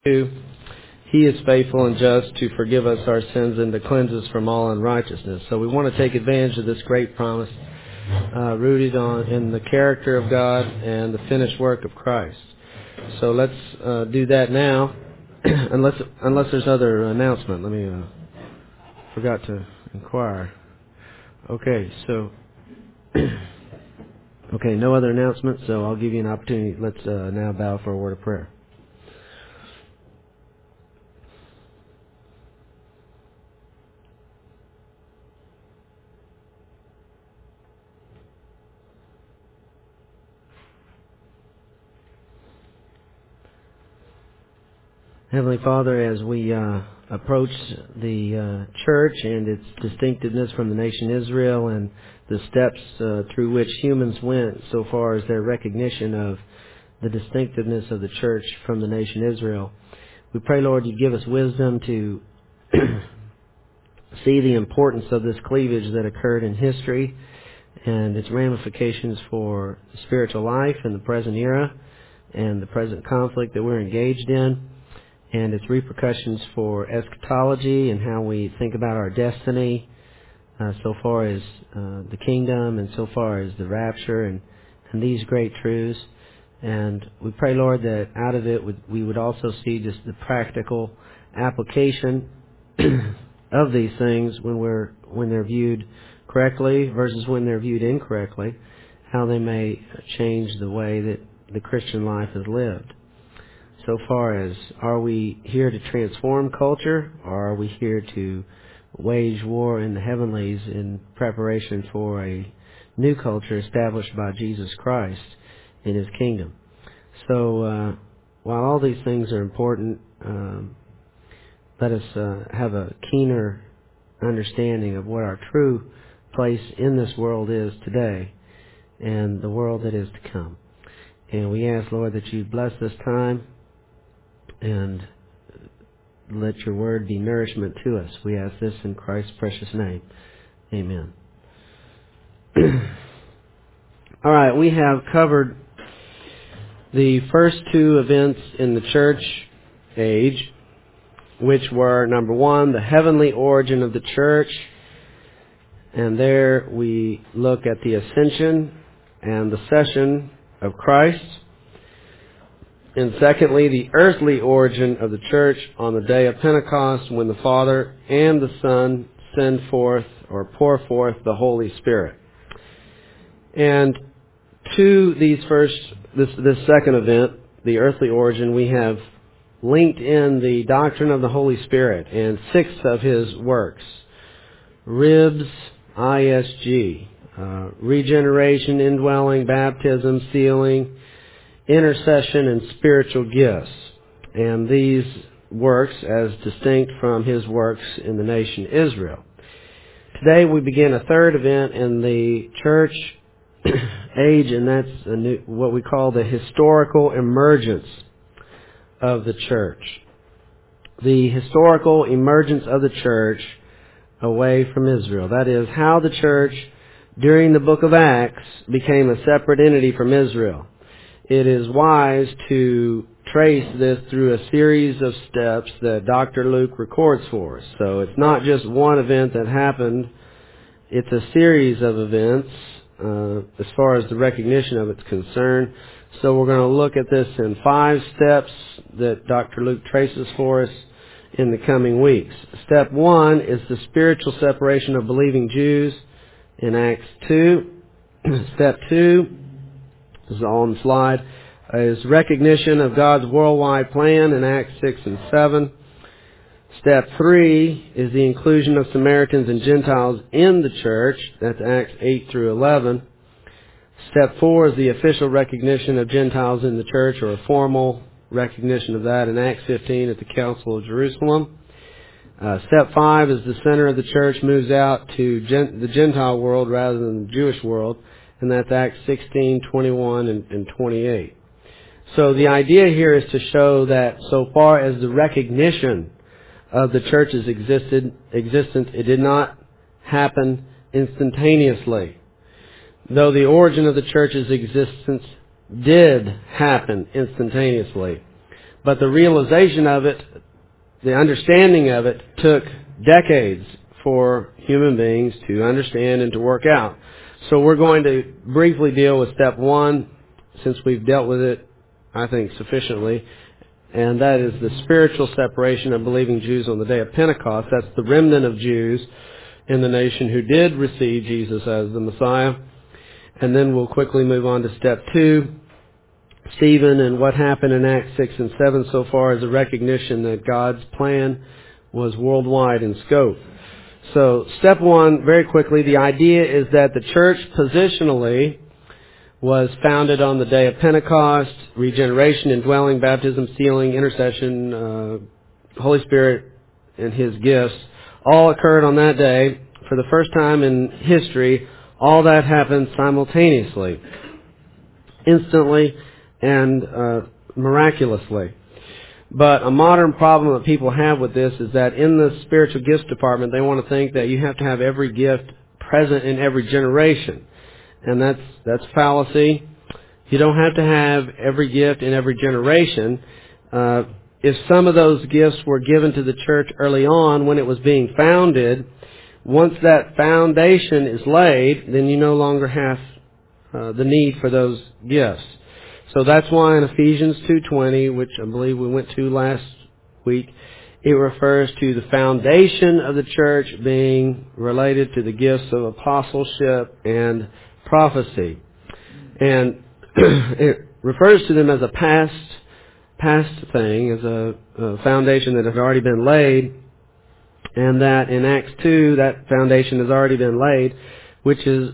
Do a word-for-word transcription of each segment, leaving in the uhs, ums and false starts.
two, He is faithful and just to forgive us our sins and to cleanse us from all unrighteousness. So we want to take advantage of this great promise uh, rooted on in the character of God and the finished work of Christ. So let's uh, do that now, unless unless there's other announcement. Let me uh, forgot to inquire. Okay, so okay, no other announcements. So I'll give you an opportunity. Let's uh, now bow for a word of prayer. Heavenly Father, as we uh, approach the uh, church and its distinctiveness from the nation Israel and the steps uh, through which humans went so far as their recognition of the distinctiveness of the church from the nation Israel, we pray, Lord, you give us wisdom to see the importance of this cleavage that occurred in history and its ramifications for spiritual life in the present era and the present conflict that we're engaged in, and its repercussions for eschatology and how we think about our destiny uh, so far as uh, the kingdom and so far as the rapture and, and these great truths. And we pray, Lord, that out of it we would also see just the practical application of these things when we're when they're viewed correctly versus when they're viewed incorrectly, how they may change the way that the Christian life is lived. So far as, are we here to transform culture, or are we here to wage war in the heavenlies in preparation for a new culture established by Jesus Christ in His kingdom? So uh, while all these things are important, um, let us uh, have a keener understanding of what our true place in this world is today and the world that is to come. And we ask, Lord, that you bless this time and let your word be nourishment to us. We ask this in Christ's precious name. Amen. All right, we have covered the first two events in the church age, which were, number one, the heavenly origin of the church. And there we look at the ascension and the session of Christ. And secondly, the earthly origin of the church on the day of Pentecost, when the Father and the Son send forth or pour forth the Holy Spirit. And to these first, this, this second event, the earthly origin, we have linked in the doctrine of the Holy Spirit and six of His works. Ribs, I S G, uh, regeneration, indwelling, baptism, sealing, intercession, and spiritual gifts. And these works as distinct from His works in the nation Israel. Today we begin a third event in the church age, and that's a new, what we call the historical emergence of the church. The historical emergence of the church away from Israel. That is, how the church during the book of Acts became a separate entity from Israel. It is wise to trace this through a series of steps that Doctor Luke records for us. So it's not just one event that happened. It's a series of events uh, as far as the recognition of it's concerned. So we're going to look at this in five steps that Doctor Luke traces for us in the coming weeks. Step one is the spiritual separation of believing Jews in Acts two. Step two, this is all on the slide, is recognition of God's worldwide plan in Acts six and seven. Step three is the inclusion of Samaritans and Gentiles in the church. That's Acts eight through eleven. Step four is the official recognition of Gentiles in the church, or a formal recognition of that in Acts fifteen at the Council of Jerusalem. Uh, step five is the center of the church moves out to gen- the Gentile world rather than the Jewish world, and that's Acts sixteen, twenty-one, and, and twenty-eight. So the idea here is to show that so far as the recognition of the church's existed, existence, it did not happen instantaneously. Though the origin of the church's existence did happen instantaneously. But the realization of it, the understanding of it, took decades for human beings to understand and to work out. So we're going to briefly deal with step one, since we've dealt with it, I think, sufficiently, and that is the spiritual separation of believing Jews on the day of Pentecost. That's the remnant of Jews in the nation who did receive Jesus as the Messiah. And then we'll quickly move on to step two, Stephen, and what happened in Acts six and seven so far as a recognition that God's plan was worldwide in scope. So step one, very quickly, the idea is that the church positionally was founded on the day of Pentecost. Regeneration, indwelling, baptism, sealing, intercession, uh, Holy Spirit, and His gifts all occurred on that day. For the first time in history, all that happened simultaneously, instantly, and uh, miraculously. But a modern problem that people have with this is that in the spiritual gifts department, they want to think that you have to have every gift present in every generation. And that's that's fallacy. You don't have to have every gift in every generation. Uh, if some of those gifts were given to the church early on when it was being founded, once that foundation is laid, then you no longer have uh, the need for those gifts. So that's why in Ephesians two twenty, which I believe we went to last week, it refers to the foundation of the church being related to the gifts of apostleship and prophecy. And it refers to them as a past past thing, as a, a foundation that has already been laid, and that in Acts two, that foundation has already been laid, which is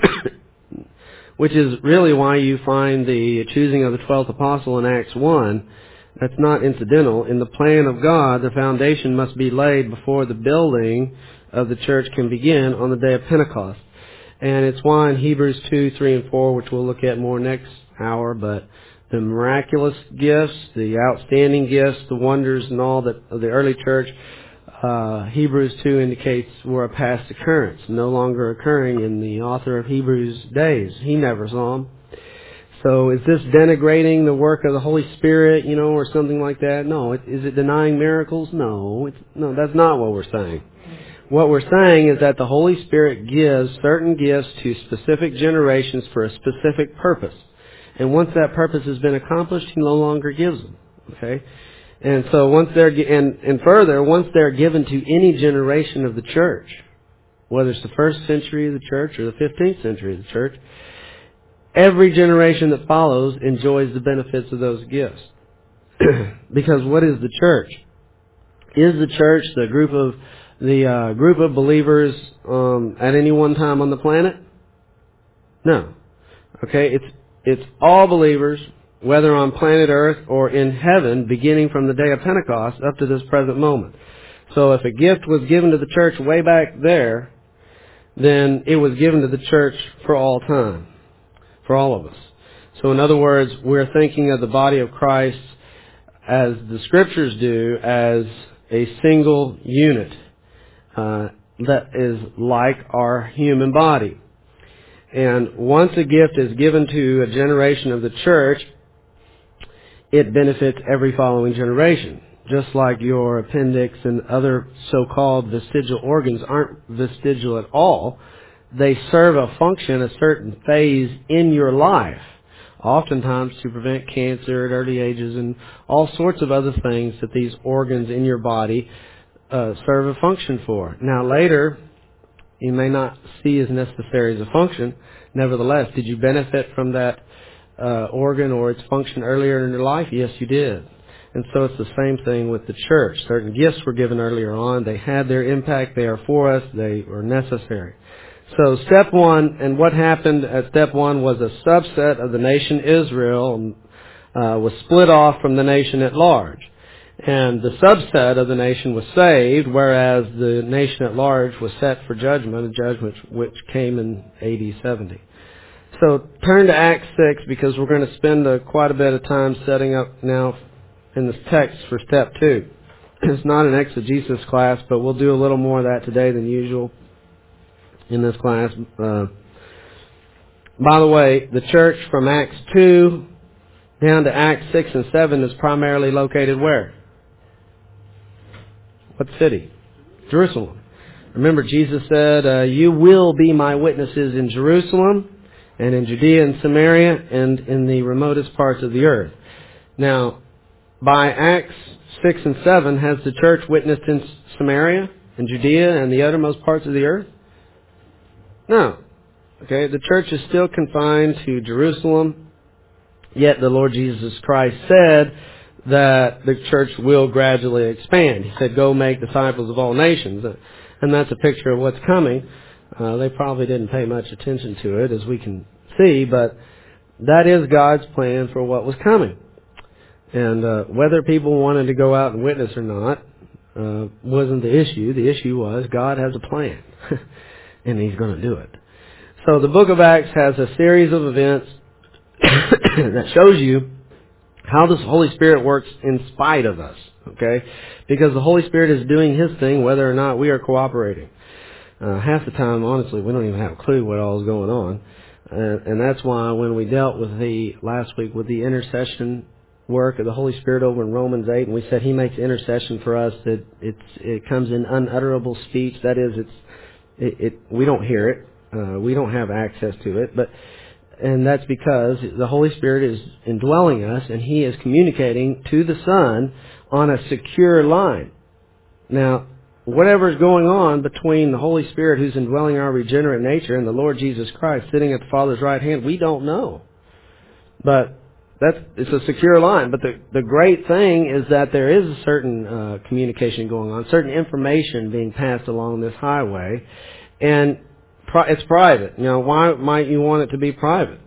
which is really why you find the choosing of the twelfth apostle in Acts one. That's not incidental. In the plan of God, the foundation must be laid before the building of the church can begin on the day of Pentecost. And it's why in Hebrews two, three, and four, which we'll look at more next hour, but the miraculous gifts, the outstanding gifts, the wonders and all that of the early church, uh, Hebrews two indicates were a past occurrence, no longer occurring in the author of Hebrews' days. He never saw them. So is this denigrating the work of the Holy Spirit, you know, or something like that? No. Is it denying miracles? No. It's, no, that's not what we're saying. What we're saying is that the Holy Spirit gives certain gifts to specific generations for a specific purpose. And once that purpose has been accomplished, He no longer gives them. Okay? And so once they're, and, and further, once they're given to any generation of the church, whether it's the first century of the church or the fifteenth century of the church, every generation that follows enjoys the benefits of those gifts. Because what is the church? Is the church the group of the uh, group of believers um, at any one time on the planet? No. Okay, it's it's all believers, whether on planet Earth or in heaven, beginning from the day of Pentecost up to this present moment. So if a gift was given to the church way back there, then it was given to the church for all time, for all of us. So in other words, we're thinking of the body of Christ as the Scriptures do, as a single unit uh, that is like our human body. And once a gift is given to a generation of the church, it benefits every following generation. Just like your appendix and other so-called vestigial organs aren't vestigial at all. They serve a function, a certain phase in your life, oftentimes to prevent cancer at early ages and all sorts of other things that these organs in your body uh, serve a function for. Now later, you may not see as necessary as a function. Nevertheless, did you benefit from that uh, organ or its function earlier in your life? Yes, you did. And so it's the same thing with the church. Certain gifts were given earlier on. They had their impact. They are for us. They are necessary. So step one, and what happened at step one was a subset of the nation Israel uh, was split off from the nation at large. And the subset of the nation was saved, whereas the nation at large was set for judgment, a judgment which came in A D seventy. So turn to Acts six, because we're going to spend a, quite a bit of time setting up now in this text for step two. It's not an exegesis class, but we'll do a little more of that today than usual in this class. Uh, by the way, the church from Acts two down to Acts six and seven is primarily located where? What city? Jerusalem. Remember, Jesus said, uh, you will be my witnesses in Jerusalem and in Judea and Samaria and in the remotest parts of the earth. Now, by Acts six and seven, has the church witnessed in Samaria and Judea and the uttermost parts of the earth? No. Okay, the church is still confined to Jerusalem, yet the Lord Jesus Christ said that the church will gradually expand. He said, go make disciples of all nations. And that's a picture of what's coming. Uh, they probably didn't pay much attention to it, as we can see, but that is God's plan for what was coming. And uh, whether people wanted to go out and witness or not uh, wasn't the issue. The issue was God has a plan, and He's going to do it. So the book of Acts has a series of events that shows you how the Holy Spirit works in spite of us, okay? Because the Holy Spirit is doing His thing whether or not we are cooperating. Uh, half the time, honestly, we don't even have a clue what all is going on. Uh, and that's why when we dealt with the, last week, with the intercession work of the Holy Spirit over in Romans eight, and we said He makes intercession for us, that it's, it comes in unutterable speech. That is, it's, it, it we don't hear it. Uh, we don't have access to it, but and that's because the Holy Spirit is indwelling us, and He is communicating to the Son on a secure line. Now, whatever is going on between the Holy Spirit, who's indwelling our regenerate nature, and the Lord Jesus Christ sitting at the Father's right hand, we don't know. But that's it's a secure line. But the the great thing is that there is a certain uh, communication going on, certain information being passed along this highway, and it's private. You know, why might you want it to be private?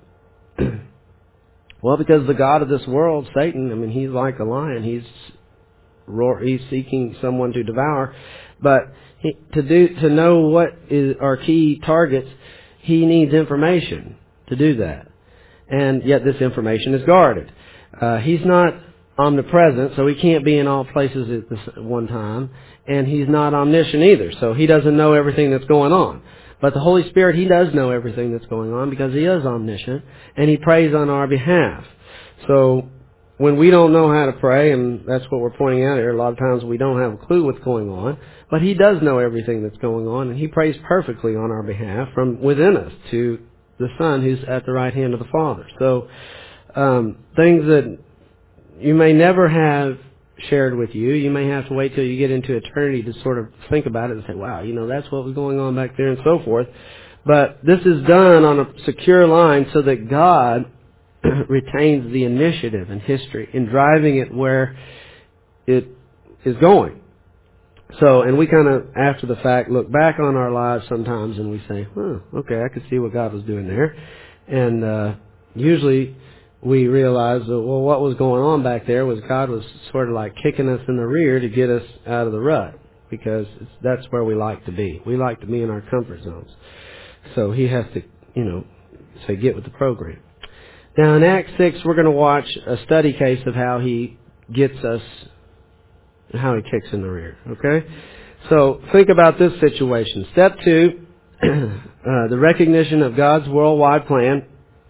Well, because the god of this world, Satan, I mean, he's like a lion. He's roar, he's seeking someone to devour. But he, to do to know what is our key targets, he needs information to do that. And yet this information is guarded. Uh, he's not omnipresent, so he can't be in all places at this one time. And he's not omniscient either, so he doesn't know everything that's going on. But the Holy Spirit, He does know everything that's going on because He is omniscient, and He prays on our behalf. So when we don't know how to pray, and that's what we're pointing out here, a lot of times we don't have a clue what's going on, but He does know everything that's going on, and He prays perfectly on our behalf from within us to the Son who's at the right hand of the Father. So um, things that you may never have shared with you. You may have to wait till you get into eternity to sort of think about it and say, wow, you know, that's what was going on back there and so forth. But this is done on a secure line so that God retains the initiative in history in driving it where it is going. So, and we kind of, after the fact, look back on our lives sometimes and we say, oh, okay, I could see what God was doing there. And uh, usually we realize that, well, what was going on back there was God was sort of like kicking us in the rear to get us out of the rut, because it's, that's where we like to be. We like to be in our comfort zones. So He has to, you know, say, get with the program. Now in Acts six, we're going to watch a study case of how He gets us, how He kicks in the rear, okay? So think about this situation. Step two, uh, the recognition of God's worldwide plan,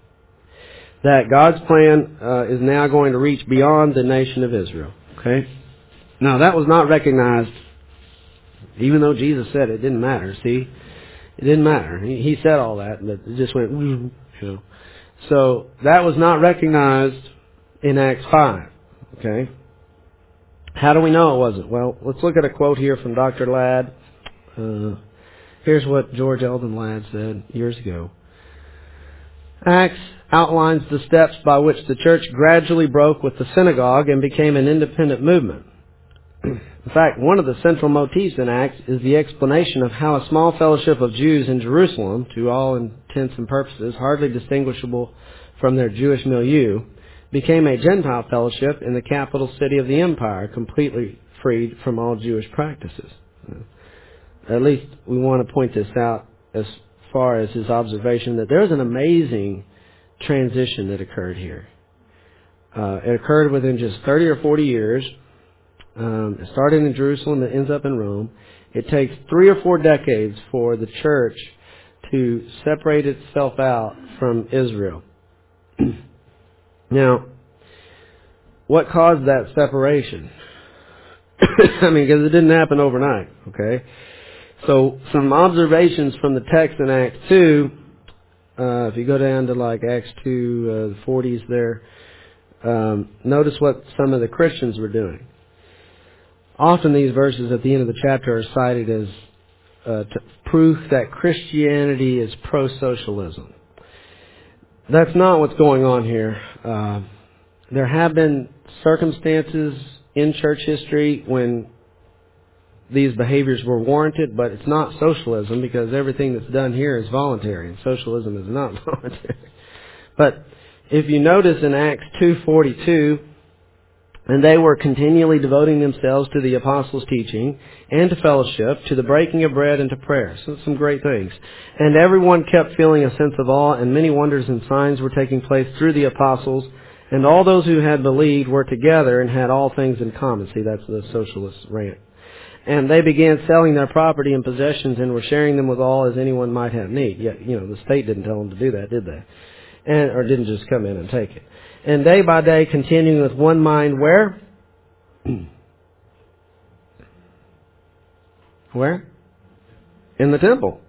that God's plan uh, is now going to reach beyond the nation of Israel. Okay? Now, that was not recognized, even though Jesus said it, it didn't matter. See? It didn't matter. He, he said all that, but it just went, you know. So, that was not recognized in Acts five. Okay? How do we know it wasn't? Well, let's look at a quote here from Doctor Ladd. Uh, here's what George Eldon Ladd said years ago. Acts outlines the steps by which the church gradually broke with the synagogue and became an independent movement. In fact, one of the central motifs in Acts is the explanation of how a small fellowship of Jews in Jerusalem, to all intents and purposes hardly distinguishable from their Jewish milieu, became a Gentile fellowship in the capital city of the empire, completely freed from all Jewish practices. At least we want to point this out as far as his observation that there's an amazing transition that occurred here. Uh, it occurred within just thirty or forty years. Um, it started in Jerusalem and ends up in Rome. It takes three or four decades for the church to separate itself out from Israel. Now, what caused that separation? I mean, because it didn't happen overnight, okay? So some observations from the text in Acts two, uh, if you go down to like Acts two, uh, the forties there, um, notice what some of the Christians were doing. Often these verses at the end of the chapter are cited as uh, to proof that Christianity is pro-socialism. That's not what's going on here. Uh, there have been circumstances in church history when these behaviors were warranted, but it's not socialism because everything that's done here is voluntary, and socialism is not voluntary. But if you notice in Acts two forty-two, and they were continually devoting themselves to the apostles' teaching and to fellowship, to the breaking of bread and to prayer. So some great things. And everyone kept feeling a sense of awe, and many wonders and signs were taking place through the apostles, and all those who had believed were together and had all things in common. See, that's the socialist rant. And they began selling their property and possessions and were sharing them with all as anyone might have need. Yet, you know, the state didn't tell them to do that, did they? And or didn't just come in and take it. And day by day, continuing with one mind, where? Where? In the temple.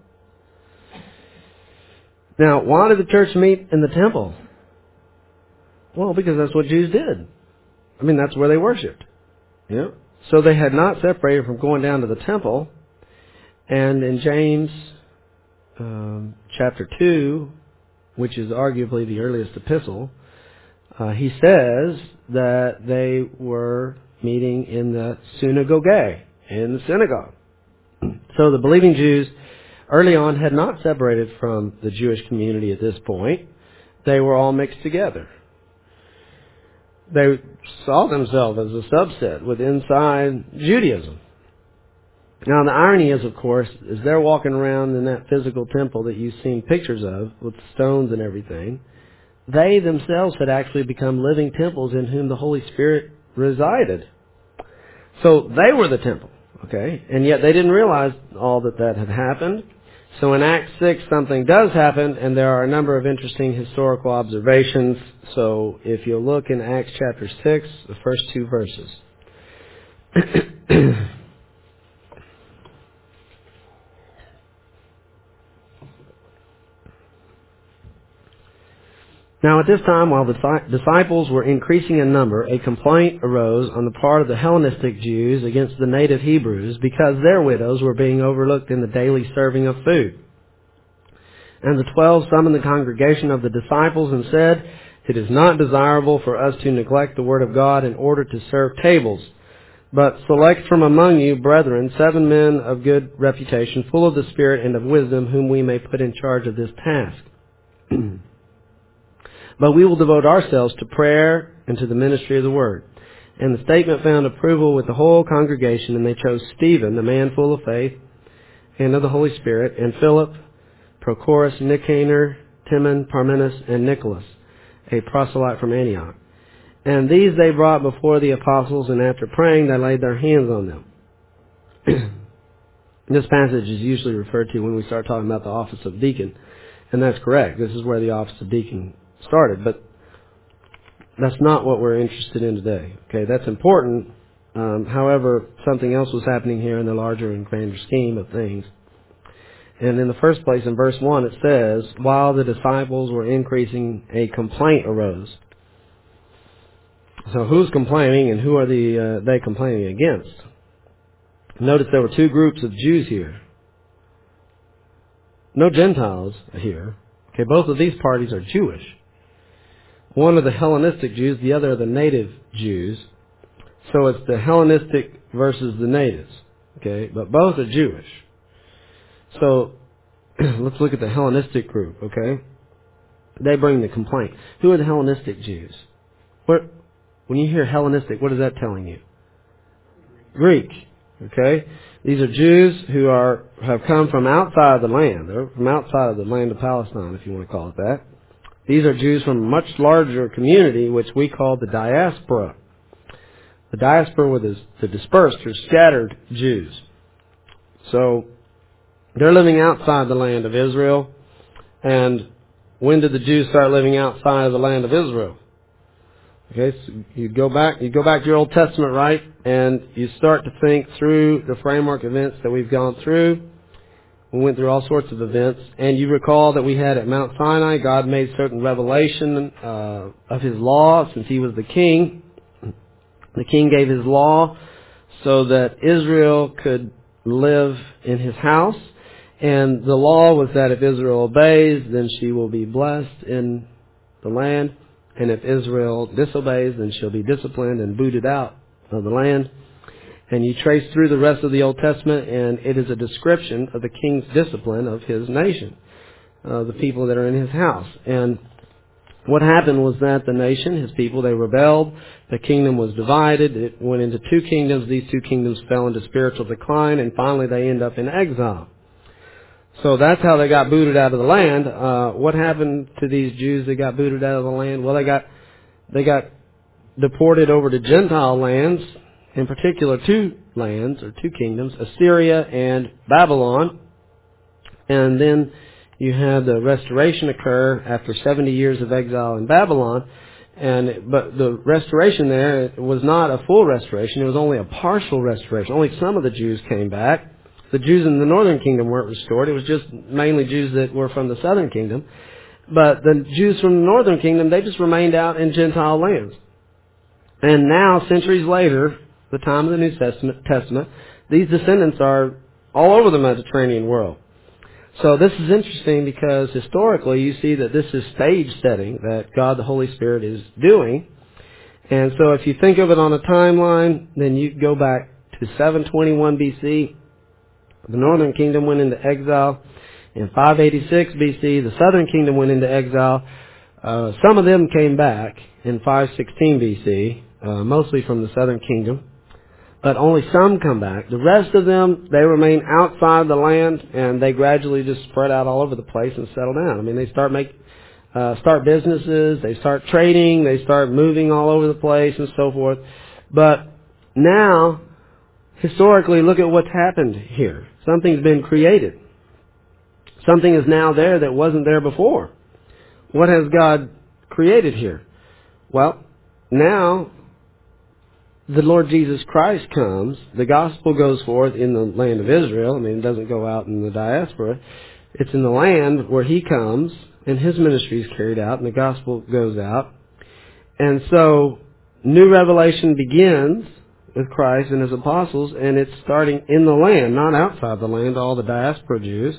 Now, why did the church meet in the temple? Well, because that's what Jews did. I mean, that's where they worshipped. Yeah. So they had not separated from going down to the temple. And in James um, chapter two, which is arguably the earliest epistle, uh, he says that they were meeting in the synagogue, in the synagogue. So the believing Jews early on had not separated from the Jewish community at this point. They were all mixed together. They saw themselves as a subset with inside Judaism. Now the irony is, of course, is they're walking around in that physical temple that you've seen pictures of with stones and everything. They themselves had actually become living temples in whom the Holy Spirit resided. So they were the temple, okay? And yet they didn't realize all that that had happened. So in Acts six, something does happen, and there are a number of interesting historical observations. So if you look in Acts chapter six, the first two verses. Now at this time, while the disciples were increasing in number, a complaint arose on the part of the Hellenistic Jews against the native Hebrews because their widows were being overlooked in the daily serving of food. And the twelve summoned the congregation of the disciples and said, "It is not desirable for us to neglect the word of God in order to serve tables, but select from among you, brethren, seven men of good reputation, full of the Spirit and of wisdom, whom we may put in charge of this task. But we will devote ourselves to prayer and to the ministry of the word." And the statement found approval with the whole congregation, and they chose Stephen, a man full of faith and of the Holy Spirit, and Philip, Prochorus, Nicanor, Timon, Parmenas, and Nicholas, a proselyte from Antioch. And these they brought before the apostles, and after praying, they laid their hands on them. This passage is usually referred to when we start talking about the office of deacon, and that's correct. This is where the office of deacon started, but that's not what we're interested in today. Okay, that's important. Um, however, something else was happening here in the larger and grander scheme of things. And in the first place, in verse one, it says, while the disciples were increasing, a complaint arose. So who's complaining, and who are the uh, they complaining against? Notice there were two groups of Jews here. No Gentiles here. Okay, both of these parties are Jewish. One are the Hellenistic Jews, the other are the native Jews. So it's the Hellenistic versus the natives. Okay, but both are Jewish. So let's look at the Hellenistic group, okay? They bring the complaint. Who are the Hellenistic Jews? What, when you hear Hellenistic, what is that telling you? Greek, okay? These are Jews who are have come from outside the land. They're from outside of the land of Palestine, if you want to call it that. These are Jews from a much larger community, which we call the diaspora. The diaspora were the, the dispersed or scattered Jews. So they're living outside the land of Israel. And when did the Jews start living outside of the land of Israel? Okay, so you go back, you go back to your Old Testament, right? And you start to think through the framework events that we've gone through. We went through all sorts of events. And you recall that we had at Mount Sinai, God made certain revelation uh, of His law since He was the king. The king gave His law so that Israel could live in His house. And the law was that if Israel obeys, then she will be blessed in the land. And if Israel disobeys, then she'll be disciplined and booted out of the land. And you trace through the rest of the Old Testament, and it is a description of the king's discipline of his nation, uh, the people that are in his house. And what happened was that the nation, his people, they rebelled. The kingdom was divided. It went into two kingdoms. These two kingdoms fell into spiritual decline, and finally they end up in exile. So that's how they got booted out of the land. Uh, what happened to these Jews that got booted out of the land? Well, they got they got deported over to Gentile lands, in particular two lands or two kingdoms, Assyria and Babylon. And then you had the restoration occur after seventy years of exile in Babylon. And but the restoration there was not a full restoration. It was only a partial restoration. Only some of the Jews came back. The Jews in the northern kingdom weren't restored. It was just mainly Jews that were from the southern kingdom. But the Jews from the northern kingdom, they just remained out in Gentile lands. And now, centuries later, the time of the New Testament, Testament, these descendants are all over the Mediterranean world. So this is interesting because historically you see that this is stage setting that God the Holy Spirit is doing. And so if you think of it on a timeline, then you go back to seven twenty-one B C. The northern kingdom went into exile. In five eighty-six B C, the southern kingdom went into exile. Uh, some of them came back in five sixteen B C, uh, mostly from the southern kingdom. But only some come back. The rest of them, they remain outside the land, and they gradually just spread out all over the place and settle down. I mean, they start make, uh, start businesses, they start trading, they start moving all over the place and so forth. But now, historically, look at what's happened here. Something's been created. Something is now there that wasn't there before. What has God created here? Well, now the Lord Jesus Christ comes. The gospel goes forth in the land of Israel. I mean, it doesn't go out in the diaspora. It's in the land where He comes, and His ministry is carried out, and the gospel goes out. And so, new revelation begins with Christ and His apostles, and it's starting in the land, not outside the land, all the diaspora Jews.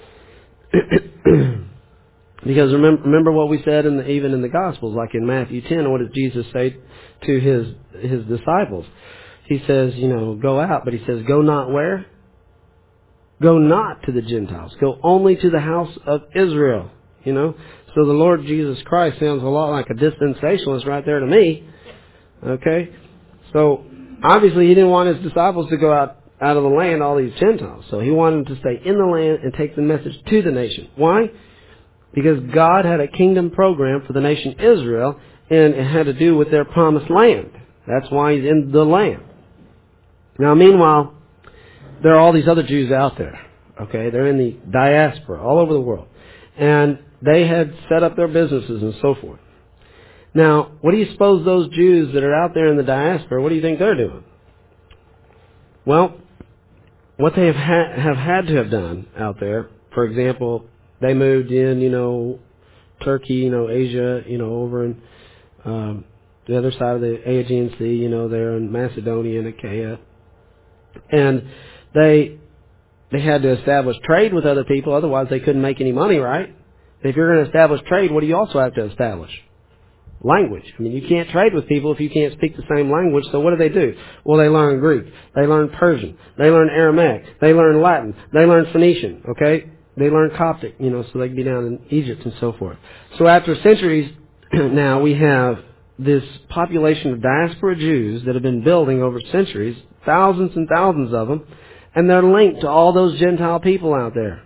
Because remember, remember what we said in the, even in the Gospels, like in Matthew ten, what does Jesus say to His His disciples? He says, you know, go out, but He says, go not where? Go not to the Gentiles. Go only to the house of Israel. You know? So the Lord Jesus Christ sounds a lot like a dispensationalist right there to me. Okay? So, obviously, He didn't want His disciples to go out, out of the land, all these Gentiles. So He wanted them to stay in the land and take the message to the nation. Why? Because God had a kingdom program for the nation Israel, and it had to do with their promised land. That's why He's in the land. Now, meanwhile, there are all these other Jews out there. Okay? They're in the diaspora, all over the world. And they had set up their businesses and so forth. Now, what do you suppose those Jews that are out there in the diaspora, what do you think they're doing? Well, what they have, ha- have had to have done out there, for example, they moved in, you know, Turkey, you know, Asia, you know, over in um, the other side of the Aegean Sea, you know, there in Macedonia and Achaia. And they they had to establish trade with other people, otherwise they couldn't make any money, right? If you're going to establish trade, what do you also have to establish? Language. I mean, you can't trade with people if you can't speak the same language, so what do they do? Well, they learn Greek. They learn Persian. They learn Aramaic. They learn Latin. They learn Phoenician, okay? They learn Coptic, you know, so they can be down in Egypt and so forth. So after centuries now, we have this population of diaspora Jews that have been building over centuries, thousands and thousands of them, and they're linked to all those Gentile people out there.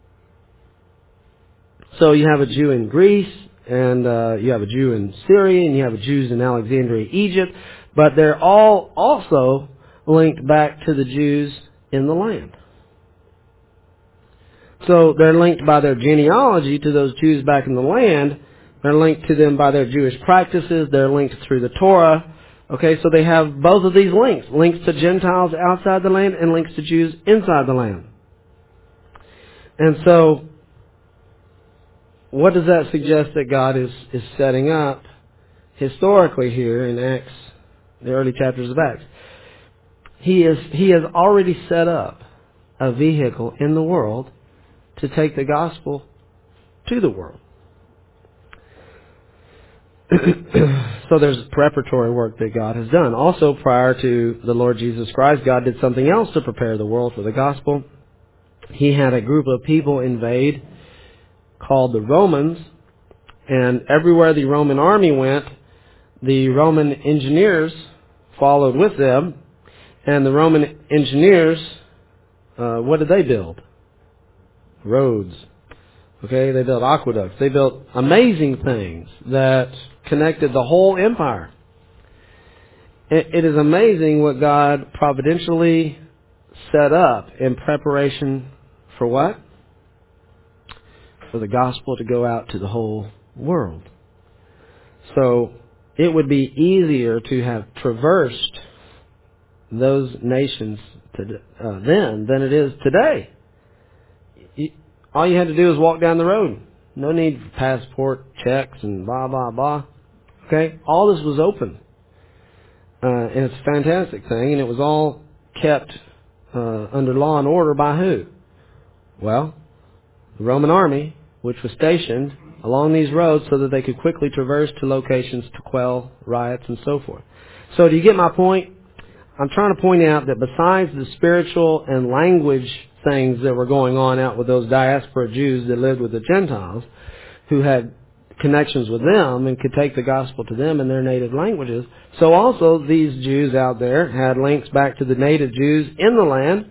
So you have a Jew in Greece, and uh, you have a Jew in Syria, and you have a Jews in Alexandria, Egypt, but they're all also linked back to the Jews in the land. So they're linked by their genealogy to those Jews back in the land, They're linked to them by their Jewish practices. They're linked through the Torah. Okay, so they have both of these links. Links to Gentiles outside the land and links to Jews inside the land. And so, what does that suggest that God is, is setting up historically here in Acts, the early chapters of Acts? He is He has already set up a vehicle in the world to take the gospel to the world. So there's preparatory work that God has done. Also, prior to the Lord Jesus Christ, God did something else to prepare the world for the gospel. He had a group of people invade called the Romans, and everywhere the Roman army went, the Roman engineers followed with them, and the Roman engineers, uh, what did they build? Roads. Okay, they built aqueducts. They built amazing things that connected the whole empire. It, it is amazing what God providentially set up in preparation for what? For the gospel to go out to the whole world. So it would be easier to have traversed those nations to, uh, then than it is today. You, all you had to do is walk down the road. No need for passport checks and blah, blah, blah. Okay? All this was open. Uh, and it's a fantastic thing, and it was all kept uh, under law and order by who? Well, the Roman army, which was stationed along these roads so that they could quickly traverse to locations to quell riots and so forth. So do you get my point? I'm trying to point out that besides the spiritual and language things that were going on out with those diaspora Jews that lived with the Gentiles, who had connections with them and could take the gospel to them in their native languages, so also these Jews out there had links back to the native Jews in the land.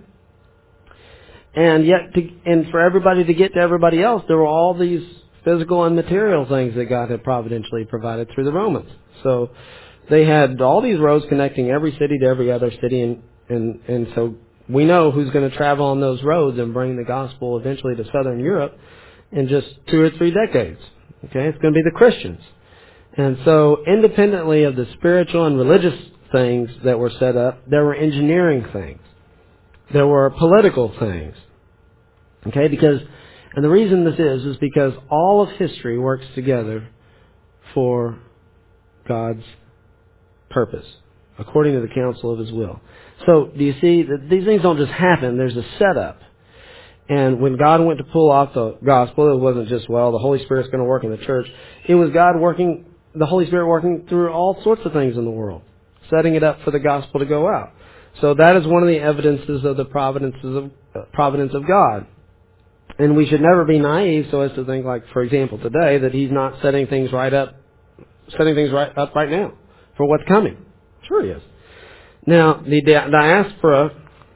And yet, to, and for everybody to get to everybody else, there were all these physical and material things that God had providentially provided through the Romans. So they had all these roads connecting every city to every other city, and and, and so we know who's going to travel on those roads and bring the gospel eventually to southern Europe in just two or three decades. Okay, it's going to be the Christians. And so, independently of the spiritual and religious things that were set up, there were engineering things. There were political things. Okay, because, and the reason this is, is because all of history works together for God's purpose, according to the counsel of His will. So, do you see that these things don't just happen, there's a setup. And when God went to pull off the gospel, it wasn't just, well, the Holy Spirit's going to work in the church. It was God working, the Holy Spirit working through all sorts of things in the world, setting it up for the gospel to go out. So that is one of the evidences of the providences of, uh, providence of God. And we should never be naive so as to think, like, for example, today, that He's not setting things right up, setting things right up right now for what's coming. Sure He is. Now, the di- diaspora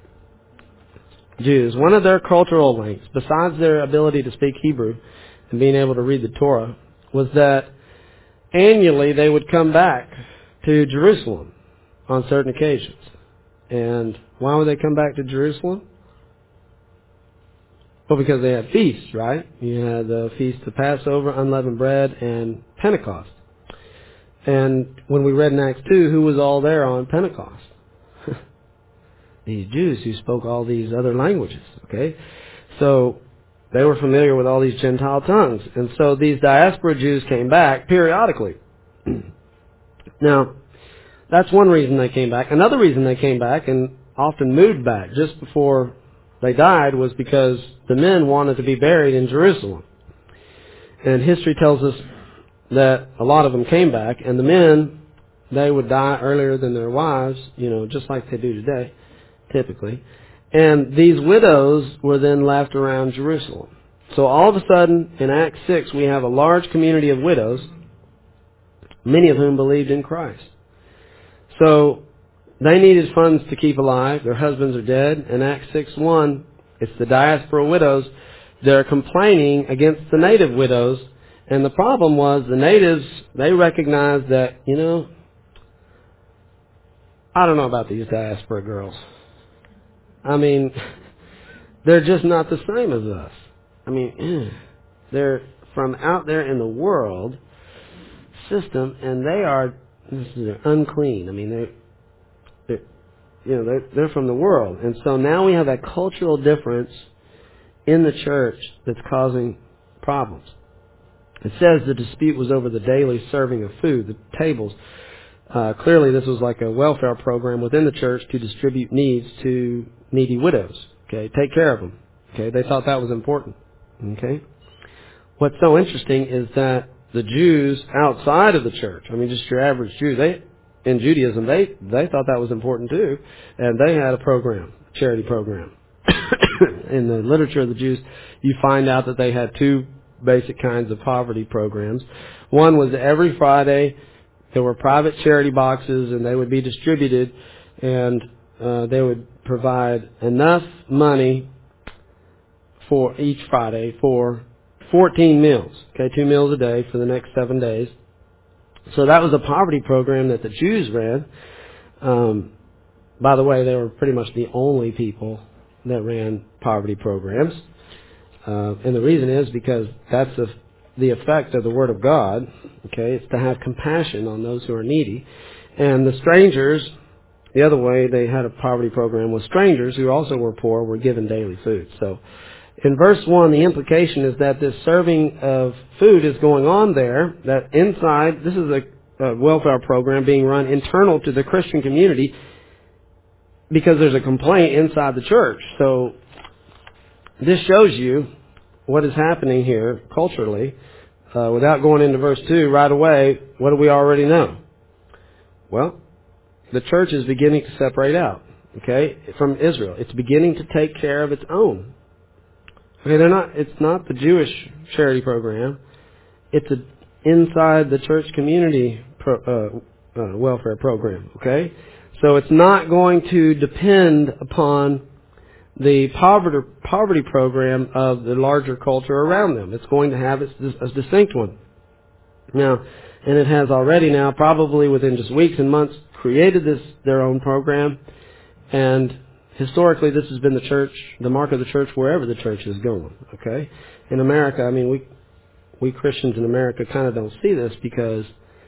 Jews, one of their cultural links, besides their ability to speak Hebrew and being able to read the Torah, was that annually they would come back to Jerusalem on certain occasions. And why would they come back to Jerusalem? Well, because they had feasts, right? You had the feast of Passover, unleavened bread, and Pentecost. And when we read in Acts two, who was all there on Pentecost? These Jews who spoke all these other languages, okay? So they were familiar with all these Gentile tongues. And so these diaspora Jews came back periodically. Now, that's one reason they came back. Another reason they came back and often moved back just before they died was because the men wanted to be buried in Jerusalem. And history tells us that a lot of them came back, and the men, they would die earlier than their wives, you know, just like they do today. Typically. And these widows were then left around Jerusalem. So all of a sudden, in Acts six, we have a large community of widows, many of whom believed in Christ. So they needed funds to keep alive. Their husbands are dead. In Acts six one, it's the diaspora widows. They're complaining against the native widows. And the problem was the natives, they recognized that, you know, I don't know about these diaspora girls. I mean, they're just not the same as us. I mean, they're from out there in the world, system, and they are this is they're unclean. I mean, they they're, you know they're, they're from the world, and so now we have that cultural difference in the church that's causing problems. It says the dispute was over the daily serving of food, the tables. Uh, clearly, this was like a welfare program within the church to distribute needs to needy widows. Okay, take care of them. Okay, they thought that was important. Okay, what's so interesting is that the Jews outside of the church, I mean, just your average Jew, they in Judaism, they they thought that was important too, and they had a program, a charity program. In the literature of the Jews, you find out that they had two basic kinds of poverty programs. One was every Friday there were private charity boxes, and they would be distributed, and uh, they would provide enough money for each Friday for fourteen meals, okay, two meals a day for the next seven days. So that was a poverty program that the Jews ran. Um, by the way, they were pretty much the only people that ran poverty programs. Uh, and the reason is because that's the, the effect of the Word of God. Okay, it's to have compassion on those who are needy. And the strangers, the other way they had a poverty program was strangers who also were poor were given daily food. So in verse one, the implication is that this serving of food is going on there, that inside, this is a, a welfare program being run internal to the Christian community because there's a complaint inside the church. So this shows you what is happening here culturally. Uh, without going into verse two, right away, what do we already know? Well, the church is beginning to separate out, okay, from Israel. It's beginning to take care of its own. Okay, they're not. It's not the Jewish charity program. It's a inside the church community pro, uh, uh, welfare program. Okay, so it's not going to depend upon the poverty poverty program of the larger culture around them. It's going to have its a distinct one. Now, and it has already now, probably within just weeks and months, created this their own program. And historically, this has been the church, the mark of the church wherever the church is going. Okay, in America, I mean, we we Christians in America kind of don't see this because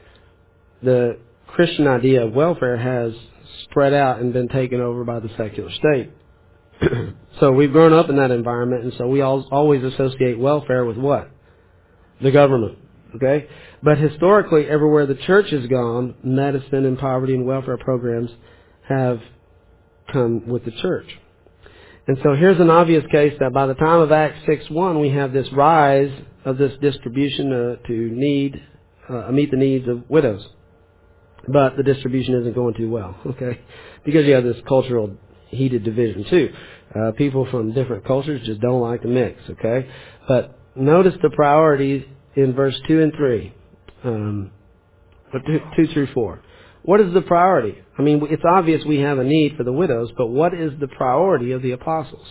the Christian idea of welfare has spread out and been taken over by the secular state. So we've grown up in that environment, and so we all, always associate welfare with what? The government. Okay? But historically, everywhere the church has gone, medicine and poverty and welfare programs have come with the church. And so here's an obvious case that by the time of Acts six one, we have this rise of this distribution uh, to need, uh, meet the needs of widows. But the distribution isn't going too well, okay? Because you have this cultural heated division too. Uh, people from different cultures just don't like to mix, okay? But notice the priorities in verse two and three, um, two, two through four. What is the priority? I mean, it's obvious we have a need for the widows, but what is the priority of the apostles?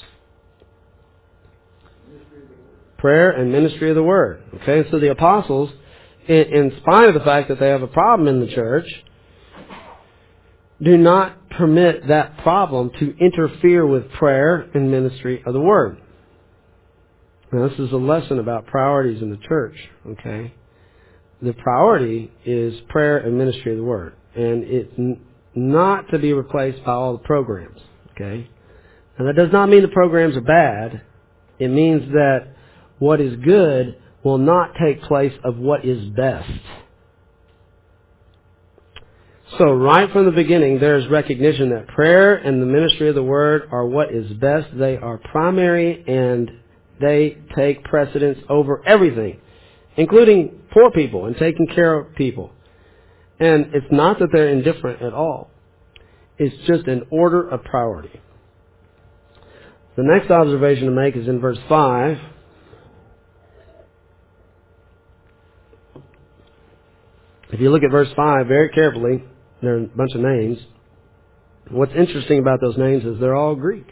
Prayer and ministry of the word. Okay, so the apostles, in, in spite of the fact that they have a problem in the church, do not permit that problem to interfere with prayer and ministry of the Word. Now, this is a lesson about priorities in the church, okay? The priority is prayer and ministry of the Word, and it's n- not to be replaced by all the programs, okay? And that does not mean the programs are bad. It means that what is good will not take place of what is best. So right from the beginning, there's recognition that prayer and the ministry of the Word are what is best. They are primary and they take precedence over everything, including poor people and taking care of people. And it's not that they're indifferent at all. It's just an order of priority. The next observation to make is in verse five. If you look at verse five very carefully, there are a bunch of names. What's interesting about those names is they're all Greek,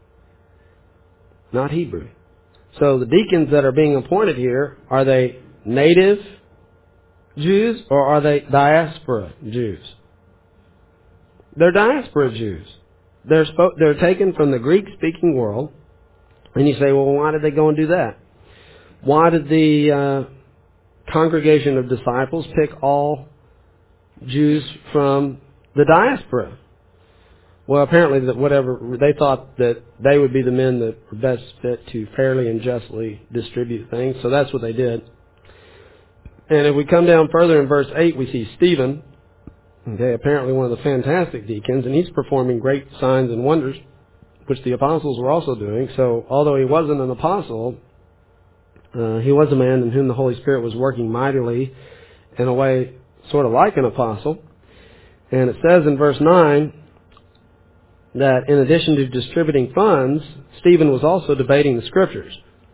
not Hebrew. So the deacons that are being appointed here, are they native Jews or are they diaspora Jews? They're diaspora Jews. They're spo- they're taken from the Greek-speaking world. And you say, well, why did they go and do that? Why did the uh, congregation of disciples pick all Jews from the diaspora? Well, apparently that whatever they thought that they would be the men that were best fit to fairly and justly distribute things, so that's what they did. And if we come down further in verse eight, we see Stephen, okay, apparently one of the fantastic deacons, and he's performing great signs and wonders, which the apostles were also doing. So although he wasn't an apostle, uh, he was a man in whom the Holy Spirit was working mightily in a way sort of like an apostle. And it says in verse nine that in addition to distributing funds, Stephen was also debating the Scriptures.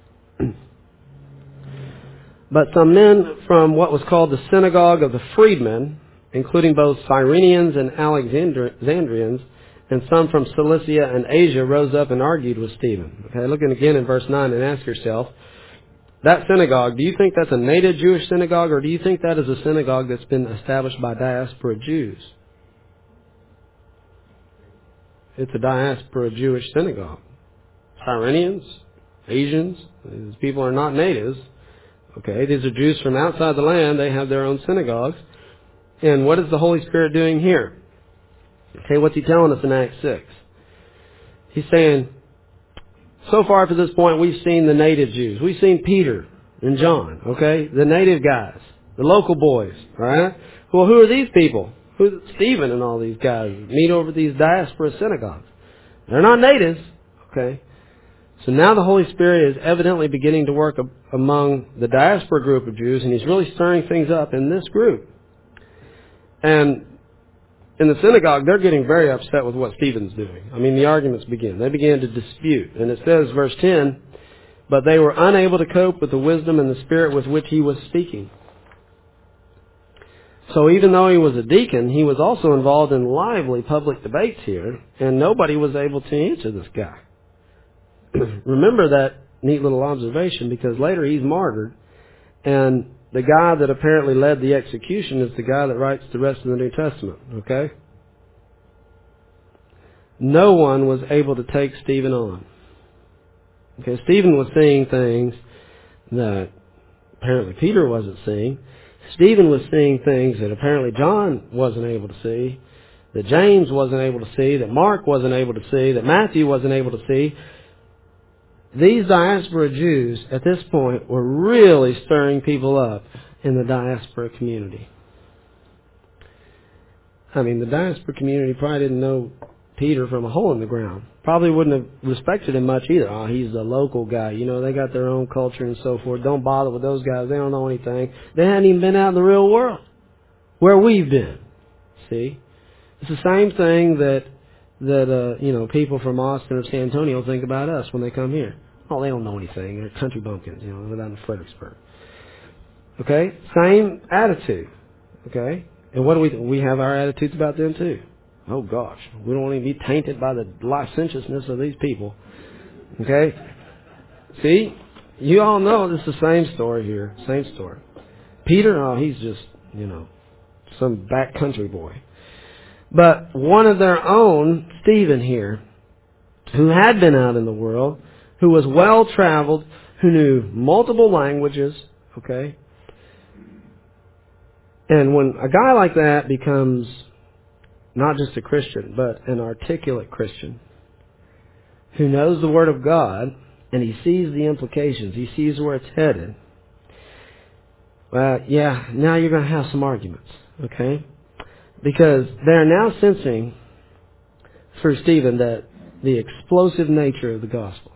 But some men from what was called the synagogue of the freedmen, including both Cyrenians and Alexandrians, and some from Cilicia and Asia, rose up and argued with Stephen. Okay, looking again in verse nine, and ask yourself, that synagogue, do you think that's a native Jewish synagogue, or do you think that is a synagogue that's been established by diaspora Jews? It's a diaspora Jewish synagogue. Cyrenians, Asians, these people are not natives. Okay, these are Jews from outside the land. They have their own synagogues. And what is the Holy Spirit doing here? Okay, what's he telling us in Acts six? He's saying, so far to this point, we've seen the native Jews. We've seen Peter and John, okay? The native guys, the local boys, all right? Well, who are these people? Who's Stephen and all these guys meet over these diaspora synagogues? They're not natives, okay? So now the Holy Spirit is evidently beginning to work among the diaspora group of Jews, and He's really stirring things up in this group. And in the synagogue, they're getting very upset with what Stephen's doing. I mean, the arguments begin. They began to dispute. And it says, verse ten, but they were unable to cope with the wisdom and the spirit with which he was speaking. So even though he was a deacon, he was also involved in lively public debates here, and nobody was able to answer this guy. Remember that neat little observation, because later he's martyred, and the guy that apparently led the execution is the guy that writes the rest of the New Testament, okay? No one was able to take Stephen on. Okay, Stephen was seeing things that apparently Peter wasn't seeing. Stephen was seeing things that apparently John wasn't able to see, that James wasn't able to see, that Mark wasn't able to see, that Matthew wasn't able to see. These diaspora Jews at this point were really stirring people up in the diaspora community. I mean, the diaspora community probably didn't know Peter from a hole in the ground. Probably wouldn't have respected him much either. Oh, he's a local guy. You know, they got their own culture and so forth. Don't bother with those guys. They don't know anything. They hadn't even been out in the real world where we've been. See? It's the same thing that, that uh, you know, people from Austin or San Antonio think about us when they come here. Oh, they don't know anything. They're country bumpkins, you know, they're down in Fredericksburg. Okay? Same attitude. Okay? And what do we do? We have our attitudes about them too. Oh gosh, we don't want to be tainted by the licentiousness of these people. Okay? See? You all know this is the same story here. Same story. Peter, oh, he's just, you know, some backcountry boy. But one of their own, Stephen here, who had been out in the world, who was well-traveled, who knew multiple languages, okay? And when a guy like that becomes not just a Christian, but an articulate Christian, who knows the Word of God, and he sees the implications, he sees where it's headed, well, yeah, now you're going to have some arguments, okay? Because they're now sensing through Stephen that the explosive nature of the gospel,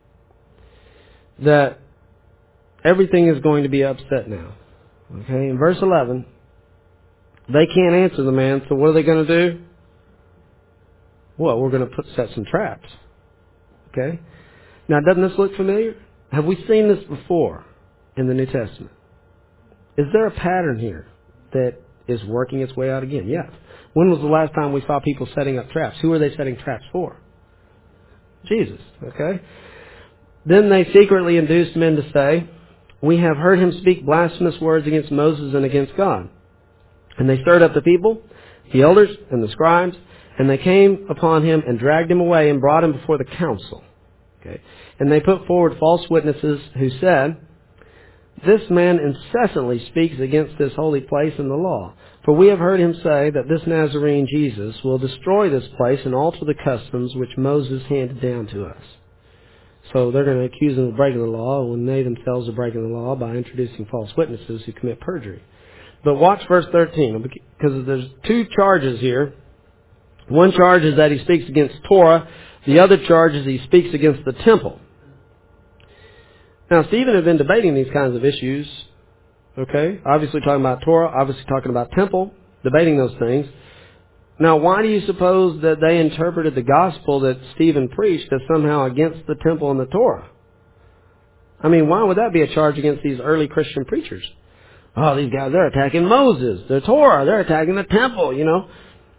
that everything is going to be upset now. Okay, in verse eleven, they can't answer the man, so what are they going to do? Well, we're going to put set some traps. Okay? Now, doesn't this look familiar? Have we seen this before in the New Testament? Is there a pattern here that is working its way out again? Yes. When was the last time we saw people setting up traps? Who are they setting traps for? Jesus. Okay? Then they secretly induced men to say, we have heard him speak blasphemous words against Moses and against God. And they stirred up the people, the elders and the scribes, and they came upon him and dragged him away and brought him before the council. Okay. And they put forward false witnesses who said, This man incessantly speaks against this holy place and the law. For we have heard him say that this Nazarene Jesus will destroy this place and alter the customs which Moses handed down to us. So they're going to accuse him of breaking the law when they themselves are breaking the law by introducing false witnesses who commit perjury. But watch verse thirteen, because there's two charges here. One charge is that he speaks against Torah. The other charge is he speaks against the temple. Now, Stephen had been debating these kinds of issues, okay? Obviously talking about Torah, obviously talking about temple, debating those things. Now, why do you suppose that they interpreted the gospel that Stephen preached as somehow against the temple and the Torah? I mean, why would that be a charge against these early Christian preachers? Oh, these guys, they're attacking Moses, the Torah, they're attacking the temple, you know.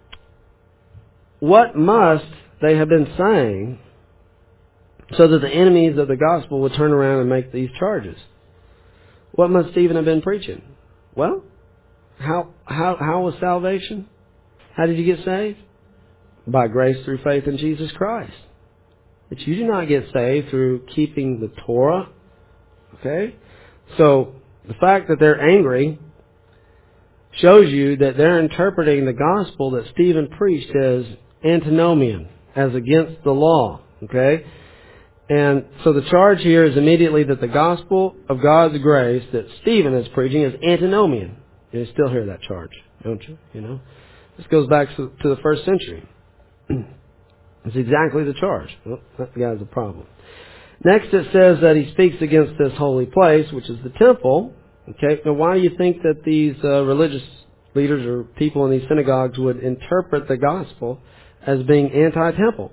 What must they have been saying so that the enemies of the gospel would turn around and make these charges? What must Stephen have been preaching? Well, how how how was salvation? How did you get saved? By grace through faith in Jesus Christ. But you do not get saved through keeping the Torah. Okay? So, the fact that they're angry shows you that they're interpreting the gospel that Stephen preached as antinomian, as against the law. Okay? And so the charge here is immediately that the gospel of God's grace that Stephen is preaching is antinomian. You still hear that charge, don't you? You know, this goes back to the first century. It's exactly the charge. Well, that guy's a problem. Next it says that he speaks against this holy place, which is the temple. Okay, now why do you think that these uh, religious leaders or people in these synagogues would interpret the gospel as being anti-temple?